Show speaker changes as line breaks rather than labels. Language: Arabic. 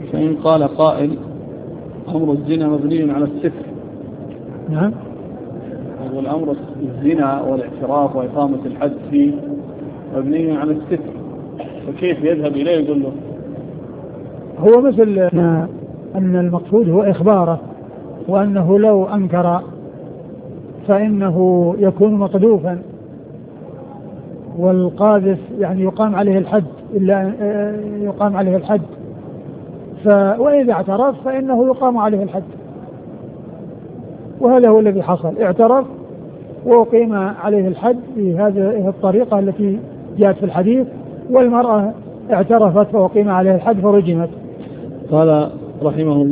فإن قال قائل أمر الزنا مبني على الستر.
نعم.
والأمر الزنا والاعتراف وإقامة الحد فيه مبني على الستر، فكيف يذهب إليه يقول له؟
هو مثل أن المقصود هو إخباره، وأنه لو أنكر فإنه يكون مقذوفا، والقاذف يعني يقام عليه الحد، إلا يقام عليه الحد، وإذا اعترف فإنه يقام عليه الحد. وهذا هو الذي حصل، اعترف وقيم عليه الحد بهذه الطريقة التي جاءت في الحديث، والمرأة اعترفت فوقيم عليه الحد فرجمت.
قال رحمه الله